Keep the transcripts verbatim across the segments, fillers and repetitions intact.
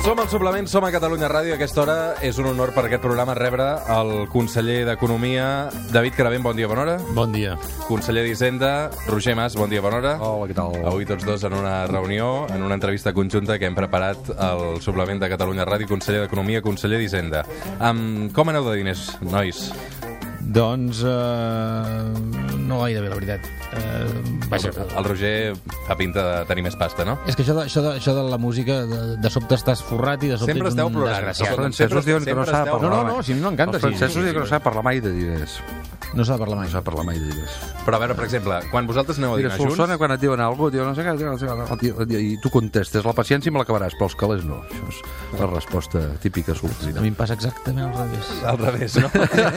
Som al Suplement, som a Catalunya Ràdio. A aquesta hora és un honor per aquest programa rebre el conseller d'Economia, David Caravent. Bon dia, bona hora. Bon dia. Conseller d'Hisenda, Roger Mas. Bon dia, bona hora. Hola, què tal? Avui tots dos en una reunió, en una entrevista conjunta que hem preparat al Suplement de Catalunya Ràdio. Conseller d'Economia, conseller d'Hisenda. Um, com aneu de diners, nois? Doncs uh, no gaire bé, la veritat. Uh, vaja, el, el Roger fa pinta de tenir més pasta, no? És que això de, això de, això de la música, de, de sobte estàs forrat i de sobte sempre ets un esteu plorant. desgraciat. Els francesos diuen que no s'ha de parlar. No, no, no, si a mi m'encanta. Els francesos sí, diuen que no s'ha de parlar mai de diners. No s'ha de parlar mai. No s'ha de parlar mai de diners. Però a veure, per exemple, quan vosaltres aneu a Mira, dinar junts... Solsona, quan et diuen alguna cosa, diuen, no sé què, no sé què, i tu contestes, la paciència me l'acabaràs, però els calés no. Això és la resposta típica A solterina. mi em passa exactament al revés. Al revés, no?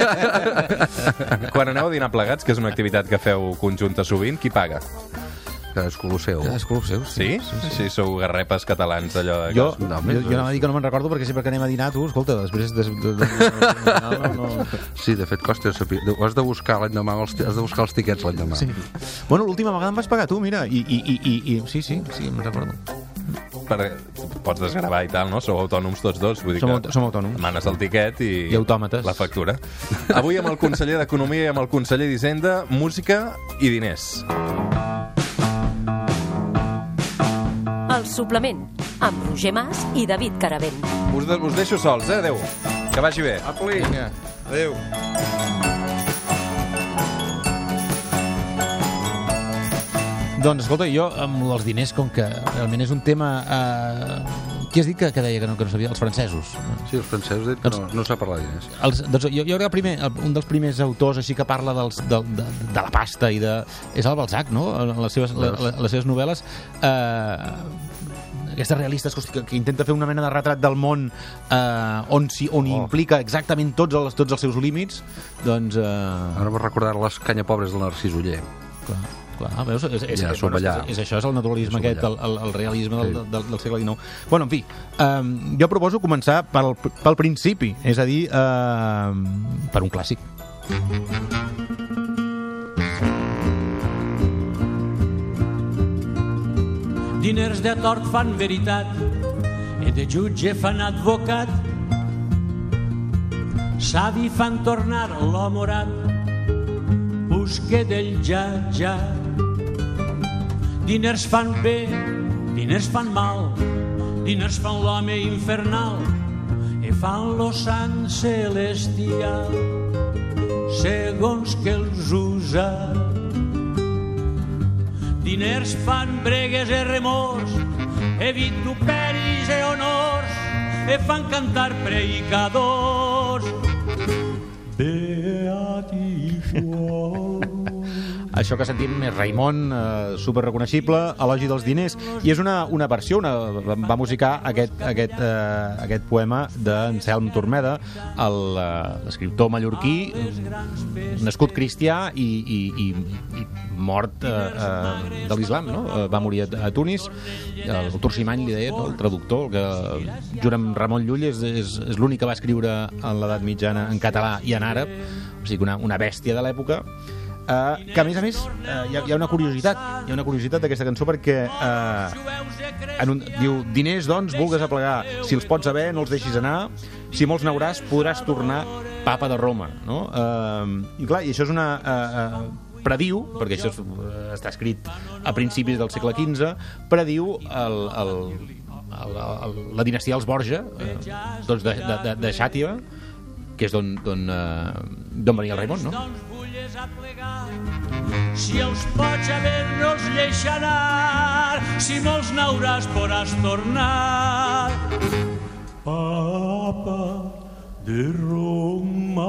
Quan aneu a dinar plegats, que és una activitat que feu conjunta sovint, qui paga? Cadascú el seu. Cadascú el seu, Sí? Sí, sí. sí sou garrepes catalans, allò de... Jo, No, jo, jo anava a dir que no me'n recordo perquè sempre que anem a dinar, tu, escolta, després... De, de, de, no, no, no. Sí, de fet, costa saber. Ho has de buscar l'endemà, has de buscar els tiquets l'endemà. Sí. Bueno, l'última vegada em vas pagar tu, mira, i, i, i, i, i sí, sí, sí, me'n recordo. Per... Pots desgravar i tal, no? Sou autònoms tots dos. Vull dir Som, que aut som autònoms. manes el tiquet i... I autòmates. La factura. Avui amb el conseller d'Economia i amb el conseller d'Hisenda, música i diners. El Suplement, amb Roger Mas i David Caravent. Us, de us deixo sols, eh? Adéu. Que vagi bé. Apli. Vinga. Adéu. Doncs, escolta, jo amb els diners, com que realment és un tema... Eh... Qui has dit que, que deia que no, que no sabia? Els francesos. Sí, els francesos diuen que no, no s'ha parlat de diners. Els, doncs, jo, jo crec que primer, un dels primers autors així que parla dels, de, de, de la pasta i de... És el Balzac, no? En les seves, la, les seves novel·les... Eh, aquestes realistes que, que intenta fer una mena de retrat del món eh, on, si, on oh. implica exactament tots els, tots els seus límits, doncs... Eh... Ara m'he recordat les canyapobres del Narcís Oller. Clar. Clar, veus? És, és, ja, és, bueno, és, és això, és el naturalisme ja aquest, el, el, el realisme del, sí. del, del segle dinou. Bueno, en fi, um, jo proposo començar pel, pel principi, és a dir, uh, per un clàssic. Diners de tort fan veritat e de jutge fan advocat, savi fan tornar l'homorat, busque del ja-ja. Diners fan bé, diners fan mal, diners fan l'home infernal e fan lo sant celestial, segons que els usa. Diners fan bregues e remors, e vituperis e honors, e fan cantar predicadors. Beatifico. Això que sentim és Raimon, eh, superreconeixible, Elogi dels diners, i és una, una versió, una, va musicar aquest, aquest, eh, aquest poema d'Anselm Turmeda, l'escriptor mallorquí, nascut cristià i, i, i, i mort eh, eh, de l'islam, no? Va morir a, a Tunis, el Turcimany li deia, no? El traductor, que junt amb Ramon Llull és, és, és l'únic que va escriure en l'edat mitjana en català i en àrab, o sigui, una, una bèstia de l'època. Uh, que a més a més uh, hi, ha, hi ha una curiositat hi ha una curiositat d'aquesta cançó perquè uh, en un, diu, diners doncs vulgues aplegar, si els pots haver no els deixis anar, si molts n'hauràs podràs tornar papa de Roma, no? Uh, i clar, i això és una uh, uh, prediu, perquè això és, uh, està escrit a principis del segle quinze, prediu el, el, el, el, la dinastia dels Borja, uh, doncs de, de, de, de Xàtiva, que és d'on uh, venia el Raimon, no? Si els pots haver no els deixa anar, si molts n'hauràs podràs tornar papa de Roma.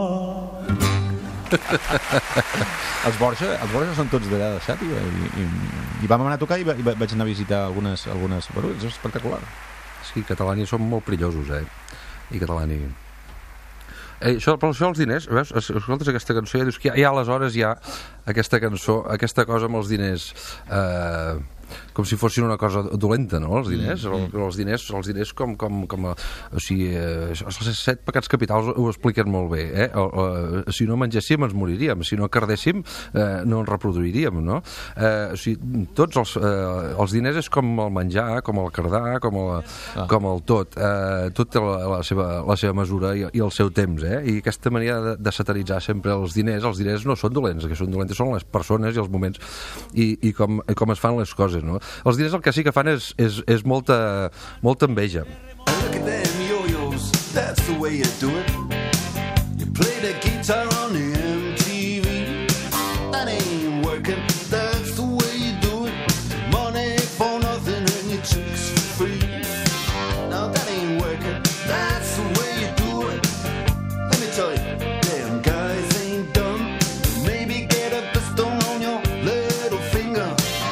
Els Borja, els Borja són tots d'allà de Xàtiva i, i, i vam anar a tocar i, va, i vaig anar a visitar algunes, algunes... Bueno, és espectacular. Sí, Catalani són molt perillosos, eh? I Catalani... Eh, això, però això els diners, veus? Escoltes aquesta cançó i ja dius que ja, ja aleshores hi ha aquesta cançó, aquesta cosa amb els diners. Eh, com si fossin una cosa dolenta, no?, els diners. Mm, mm. Els diners, els diners com, com, com a, o sigui, eh, els set pecats capitals ho expliquen molt bé, eh? O, o, si no mengéssim ens moriríem, si no cardéssim eh, no ens reproduiríem, no? Eh, o sigui, tots els, eh, els diners és com el menjar, com el cardar, com el, ah. com el tot. Eh, tot té la, la, seva, la seva mesura i, i el seu temps, eh? I aquesta manera de, de satiritzar sempre els diners, els diners no són dolents, el que són dolents són les persones i els moments i, i com, com es fan les coses, no? Els diners el que sí que fan és, és, és molta, molta enveja. Look at them yo-yos, that's the way you do it. You play the guitar on the M T V. That ain't working, that's the way you do it. Money for nothing and your chicks for free. Now that ain't working, that's the way you do it. Let me tell you, damn guys ain't dumb. Maybe get a blister on your little finger.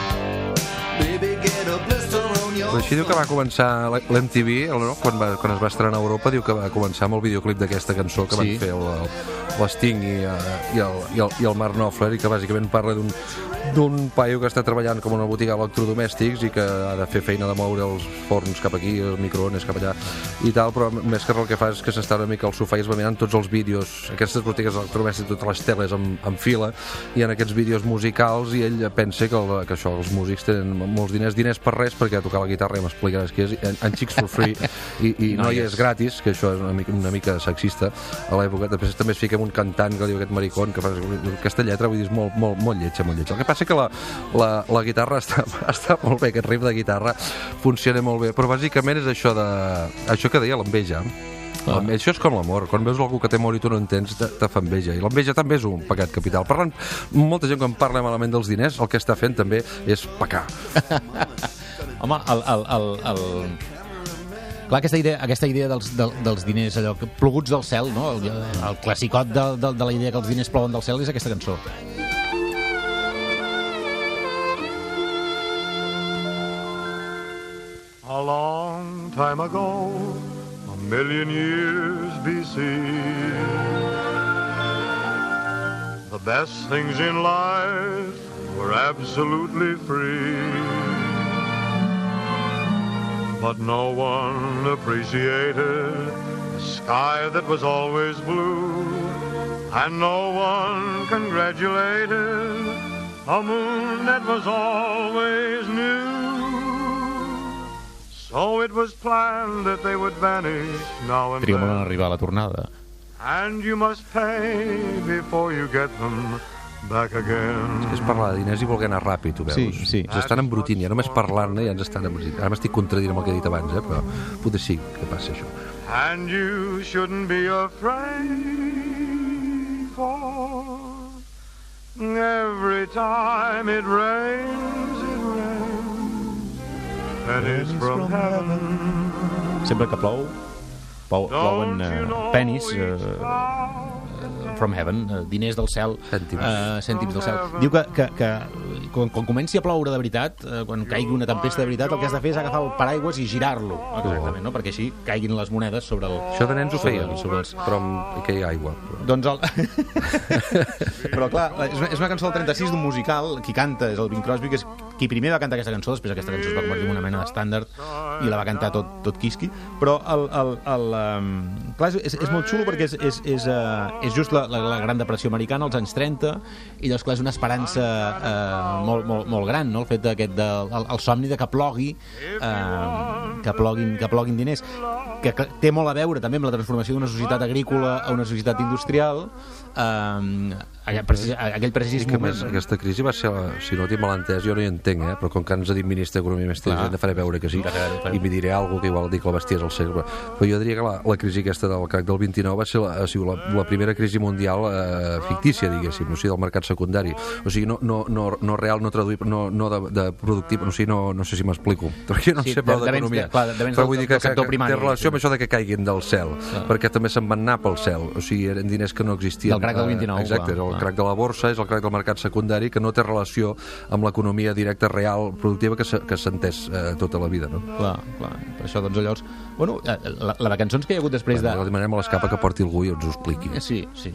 Així diu que va començar l'M T V, no? quan, va, quan es va estrenar a Europa, diu que va començar amb el videoclip d'aquesta cançó que sí. van fer l'Sting i, i, el, i, el, i el Mark Knopfler, i que bàsicament parla d'un d'un paio que està treballant com una botiga d'electrodomèstics i que ha de fer feina de moure els forns cap aquí, els microones cap allà i tal, però més que res el que fa és que s'està una mica al sofà i es va mirant tots els vídeos, aquestes botigues d'electrodomèstics, totes les teles en, en fila, i en aquests vídeos musicals, i ell pensa que, el, que això, els músics tenen molts diners, diners per res, perquè a tocar la guitarra ja m'explicaràs que és en, en chicks for free i, i no, no hi és gratis, que això és una mica, una mica sexista a l'època. Després també es fica amb un cantant que diu aquest maricón, que fa aquesta lletra, vull dir, és molt, molt, molt lletja, molt lletja. El que passa que la, la, la guitarra està, està molt bé, aquest riff de guitarra funciona molt bé, però bàsicament és això de això que deia, l'enveja. Ah. Això és com l'amor, quan veus algú que té amor i tu no entens, te, te fa enveja, i l'enveja també és un pecat capital. Parlant, molta gent quan parla malament dels diners, el que està fent també és pecar. Home, el... el, el, el... Clar, aquesta idea, aquesta idea dels, de, dels diners, allò, ploguts del cel, no? El, el classicot de, de, de la idea que els diners plouen del cel és aquesta cançó. A long time ago, a million years B C, the best things in life were absolutely free. But no one appreciated a sky that was always blue, and no one congratulated a moon that was always new. So it was planned that they would vanish now and then. Trigo molt en arribar a la tornada. And you must pay before you get them back again. És parlar de diners i voler anar ràpid, ho veus? Sí, sí. Ens estan embrutint, ja només parlant-ne ja ens estan embrutint. Ara m'estic contradint amb el que he dit abans, eh? Però potser sí que passa això. And you shouldn't be afraid, for every time it rains, it rains, and it's from heaven. Sempre que plou, plou plouen uh, pennies uh, from heaven, uh, diners del cel, cèntims, uh, cèntims del cel. Diu que, que, que quan, quan comenci a ploure de veritat, uh, quan caigui una tempesta de veritat, el que has de fer és agafar el paraigües i girar-lo, exactament, no? Perquè així caiguin les monedes sobre el... Això de nens ho feien, sobre els... però amb que hi ha aigua. Però... Doncs el... però clar, és una, és una cançó del trenta-sis d'un musical, qui canta és el Bing Crosby, que és qui primer va cantar aquesta cançó, després aquesta cançó es va convertir en una mena d'estàndard i la va cantar tot, tot quisqui, però el, el, el, um, clar, és, és molt xulo perquè és, és, és, uh, és just la, la, la Gran Depressió americana, als anys trenta, i llavors clar, és una esperança uh, molt, molt, molt gran, no? El fet d'aquest de, el, el somni de que plogui uh, que ploguin, que ploguin diners, que, que té molt a veure també amb la transformació d'una societat agrícola a una societat industrial. Um, aquell, precis, aquell precís que moment. Més, aquesta crisi va ser, si no tinc mal entès, jo no hi entenc, eh? Però com que ens ha dit ministre d'Economia més temps, faré veure que sí, i m'hi diré alguna cosa que igual dic la bestiesa al segle. Però jo diria que la, la crisi aquesta del crac del vint-i-nou va ser la, ha sigut la, la primera crisi mundial eh, fictícia, diguéssim, o sigui, del mercat secundari. O sigui, no, no, no, no real, no traduït, no, no de, de productiu, o sigui, no, no sé si m'explico, perquè no sí, sé prou d'economia. Però vull dir que, que, que té relació amb això de que caiguin del cel, ah. perquè també se'n van anar pel cel, o sigui, eren diners que no existien. Del crac del vint-i-nou. Exacte, clar, el clar. crac de la borsa, és el crac del mercat secundari, que no té relació amb l'economia directa, real, productiva, que s'ha entès eh, tota la vida, no? Clar, clar. Per això, doncs, llavors... Bueno, la, la de cançons que hi ha hagut després de... Bueno, demanem a l'escapa que porti algú i ens ho expliqui. Sí, sí.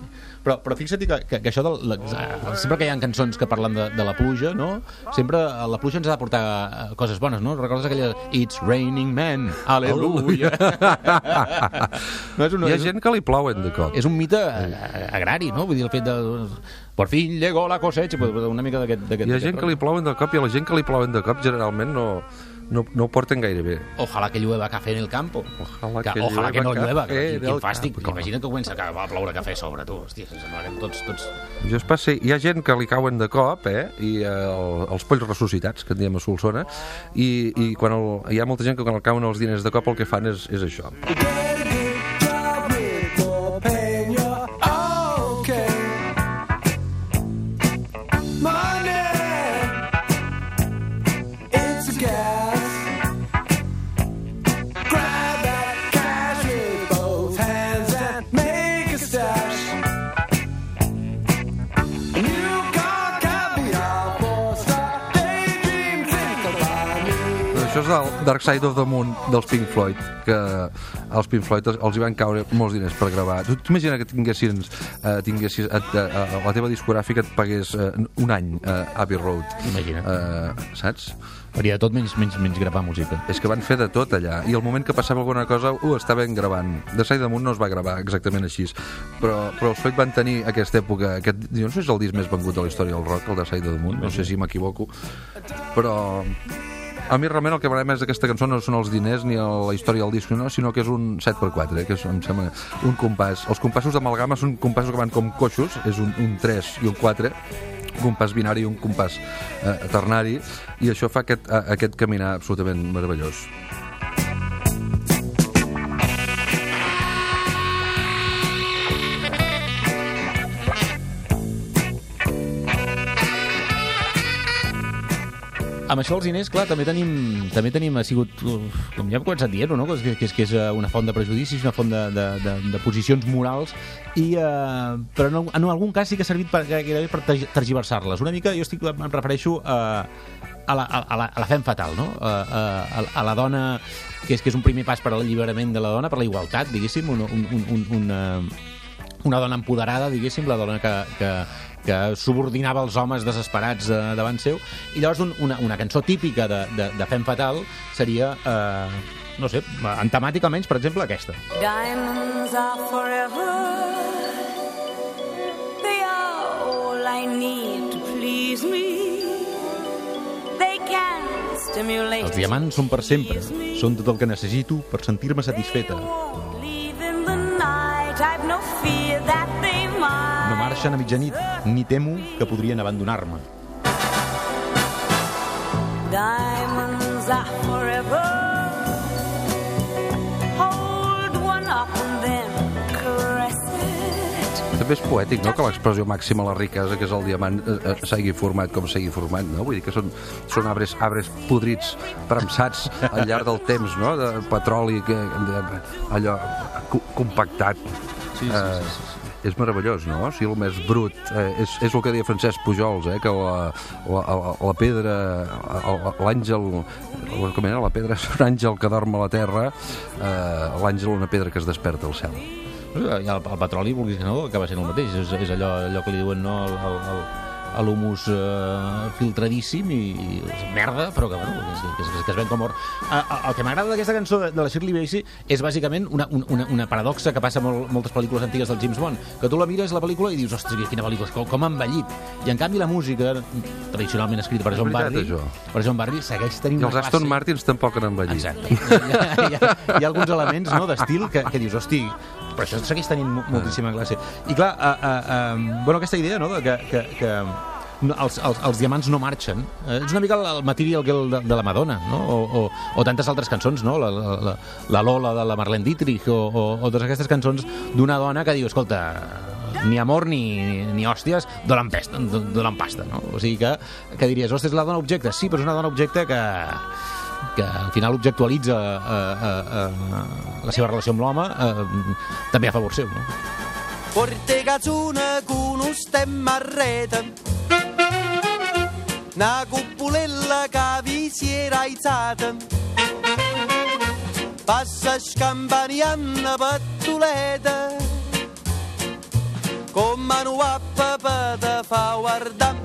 Però, però fixa't que, que, que això del, la, sempre que hi ha cançons que parlen de, de la pluja, no? Sempre la pluja ens ha de portar coses bones, no? Recordes aquella It's raining men, aleluia. No, és un, Hi ha és, gent que li plouen de cop. és un mite agrari, no? Vull dir, el fet de... Por fin llegó la cosecha, una mica d'aquest... Hi ha gent que li plouen de cop i a la gent que li plouen de cop generalment no, no, no ho porten gaire bé. Ojalà que llueva cafè en el campo. Ojalà que, que ojalà que no llueva llueva. cafè Quin, en quin el fàstic. campo. Imagina't que comença a, a ploure cafè sobre tu. Hòstia, ens semblarem tots... tots... Jo es passe, hi ha gent que li cauen de cop, eh? I eh, el, els polls ressuscitats, que en diem a Solsona, i, i quan el, hi ha molta gent que quan el cauen els diners de cop el que fan és, és això. Això és del Dark Side of the Moon dels Pink Floyd, que als Pink Floyd els hi van caure molts diners per gravar. Tu t'imagina que tinguessis, eh, tinguessis et, eh, la teva discogràfica et pagués eh, un any a eh, Abbey Road. Imagina't. Eh, saps? Faria de tot menys, menys, menys gravar música. És que van fer de tot allà, i al moment que passava alguna cosa ho estaven gravant. The Side of the Moon no es va gravar exactament així, però, però els Floyd van tenir aquesta època, aquest, jo no sé si és el disc més vengut de la història del rock, el The Side of the Moon, no sé si m'equivoco, però a mi realment el que m'agrada més d'aquesta cançó no són els diners ni la història del disc, no, sinó que és un set per quatre, eh, que és, em sembla un compàs. Els compassos d'amalgama són compassos que van com coixos, és un, un tres i un quatre, un compàs binari i un compàs eh, ternari, i això fa aquest, eh, aquest caminar absolutament meravellós. Amb això dels diners, clar, també tenim, també tenim, ha sigut, com ja hem començat dient-ho, no? que, que, és, que és una font de prejudicis, una font de, de, de, de posicions morals, i, eh, però en, en algun cas sí que ha servit per, gairebé per tergiversar-les. Una mica, jo estic, em refereixo a, a, la, a, la, a la femme fatal, no? A, a, a la dona, que és, que és un primer pas per a l'alliberament de la dona, per la igualtat, diguéssim, un, un, un, un, una, una dona empoderada, diguéssim, la dona que... que que subordinava els homes desesperats eh, davant seu, i llavors un, una, una cançó típica de, de, de femme fatal seria, eh, no sé, en temàtica almenys, per exemple, aquesta. Diamonds are forever. They are all I need to please me. They can stimulate. Els diamants són per sempre, són tot el que necessito per sentir-me satisfeta. Leave in the night, I've no fear that they might. No marxen a mitjanit, ni temo que podrien abandonar-me. Diamonds are forever. Hold one up and then caress it. També és poètic, no?, que l'expressió màxima a la riquesa, que és el diamant, eh, s'hagi format com s'hagi format, no? Vull dir que són, són arbres, arbres podrits, premsats al llarg del temps, no?, de petroli, que, de, allò co compactat. Sí, sí, sí, sí, sí. És meravellós, no? O sigui, el més brut. Eh, és, és el que deia Francesc Pujols, eh? Que la, la, la, la pedra, l'àngel... Com era? La pedra és un àngel que dorm a la terra, eh, l'àngel una pedra que es desperta al cel. El, el petroli, vulguis que no, acaba sent el mateix. És, és allò, allò que li diuen, no?, el, el, el, l'humus eh, filtradíssim i, i merda, però que, bueno, que, que, que, que es ven com or. Eh, el que m'agrada d'aquesta cançó de, de la Shirley Bassey és bàsicament una, una, una paradoxa que passa molt, moltes pel·lícules antigues del James Bond, que tu la mires la pel·lícula i dius, ostres, quina pel·lícula, com, com ha envellit. I en canvi la música, tradicionalment escrita per John Barry, per John Barry, segueix tenint I una els classe... Aston Martins tampoc han envellit. Exacte. Hi ha, hi ha, hi ha alguns elements, no?, d'estil que, que dius, hosti, però això segueix tenint moltíssima classe. I clar, uh, uh, uh, bueno, aquesta idea, no?, que, que, que els, els, els diamants no marxen, uh, és una mica el, el Material Girl de, de la Madonna, no?, o, o, o tantes altres cançons, no?, la, la, la Lola de la Marlene Dietrich, o, o, o totes aquestes cançons d'una dona que diu, escolta, ni amor ni, ni, ni hòsties, donen pasta, donen pasta, no? O sigui que, que diries, ostres, la dona objecte? Sí, però és una dona objecte que... que al final objectualitza eh, eh, eh, la seva relació amb l'home, eh, també a favor seu, no? Porte cazzuna con un stemma a rete, una cupolella che vi si era aizzata, passa scampanianna pattuleta, con mano a papà te fa guardare.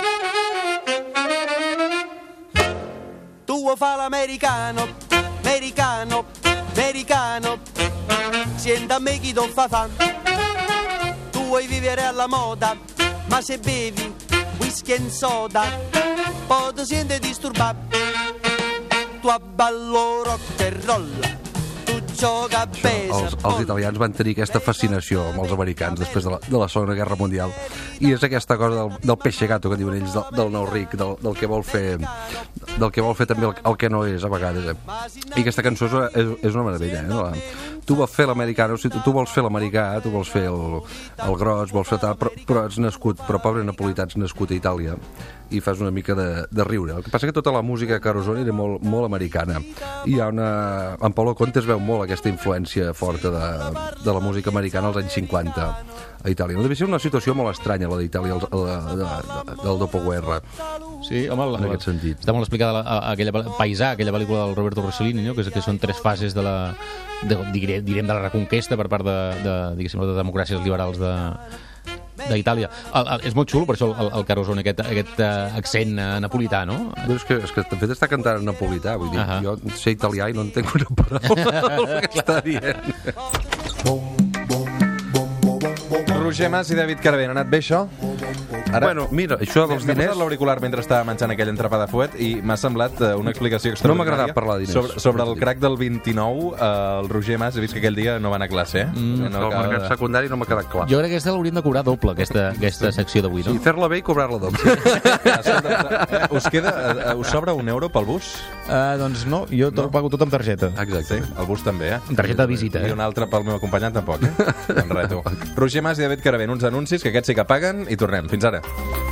Tu vuoi fare l'americano, americano, americano, senta a me chi ti fa fa. Tu vuoi vivere alla moda, ma se bevi whisky e soda, poi ti senti disturbato. Tu abballo rock and roll, tu gioca a els, els italians van tenir aquesta fascinació amb els americans després de la, de la Segona Guerra Mundial, i és aquesta cosa del, del peixe gato que diuen ells, del, del nou ric, del, del que vol fer del que vol fer també el, el que no és a vegades, eh? I aquesta cançó és, és, és una meravella, eh? La, tu vols fer l'americà, o sigui, tu, tu vols fer l'americà, tu vols fer el, el gros, vols fer tal, però, però ets nascut, però pobre napolità, ets nascut a Itàlia i fas una mica de, de riure. El que passa que tota la música a Carosone era molt, molt americana, i hi ha una... en Paulo Conte es veu molt aquesta influència forta de, de la música americana als anys cinquanta a Itàlia. No devia ser una situació molt estranya, la d'Itàlia, el, el, el, el, del dopoguerra. Sí, home, en aquest sentit. Està molt explicada la, aquella Paisà, aquella pel·lícula del Roberto Rossellini, no? que, és, que són tres fases de la, de, direm, direm de la reconquesta per part de, de, diguéssim, de democràcies liberals de d'Itàlia. És molt xulo, per això el, el Carosone, aquest, aquest uh, accent uh, napolità, no? Però és que, és que de fet està cantant en napolità, vull dir, uh -huh. jo sé italià i no entenc una paraula del que està dient. Roger Mas i David Carabén, ha anat bé això? Ara, bueno, mira, això dels diners... M'he posat l'auricular mentre estava menjant aquell entrepà de fuet i m'ha semblat uh, una explicació extraordinària. No m'ha agradat parlar de diners. Sobre, sobre el crack del vint-i-nou, uh, el Roger Mas, he vist que aquell dia no va anar a classe, eh? Mm, no, el mercat de... secundari no m'ha quedat clar. Jo crec que aquesta l'hauríem de cobrar doble, aquesta, aquesta secció d'avui, no? Sí, fer-la bé i cobrar-la doble. Us queda, uh, us sobra un euro pel bus? Uh, doncs no, jo no. pago tot amb targeta. Exacte. Sí, el bus també, eh? Amb targeta de visita, eh? I un altre pel meu acompanyant tampoc, eh? En reto. Roger Mas i David Carabén, uns anuncis que aquests sí que paguen i tornem. Fins ara.